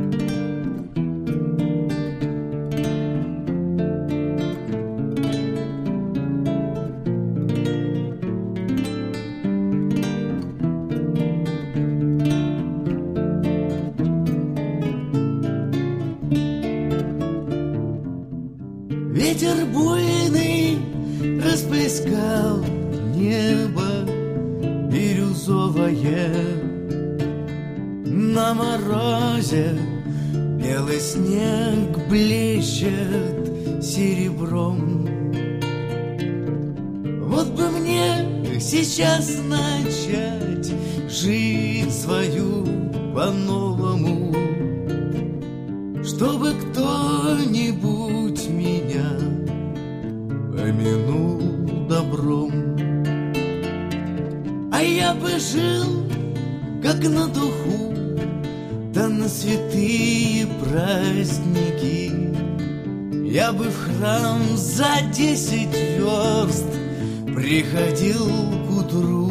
Ветер буйный расплескал небо бирюзовое. На морозе белый снег блещет серебром. Вот бы мне сейчас начать жизнь свою по-новому, чтобы кто-нибудь меня помянул добром. А я бы жил, как на духу, да на святые праздники. Я бы в храм за 10 верст приходил к утру.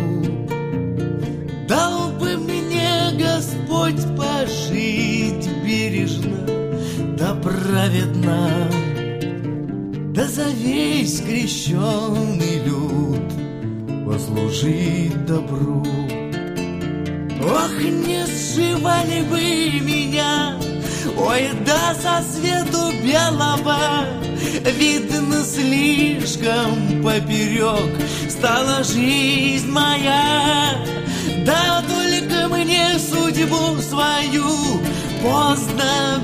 Дал бы мне Господь пожить бережно да праведно, да за весь крещеный люд послужить добру. Ох, не сшивали бы меня, ой, да со свету белого, видно, слишком поперек стала жизнь моя. Да только мне судьбу свою поздно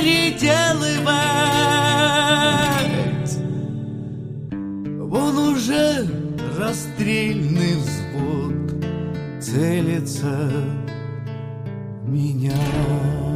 переделывать. Вон уже расстрельный взвод целится в меня.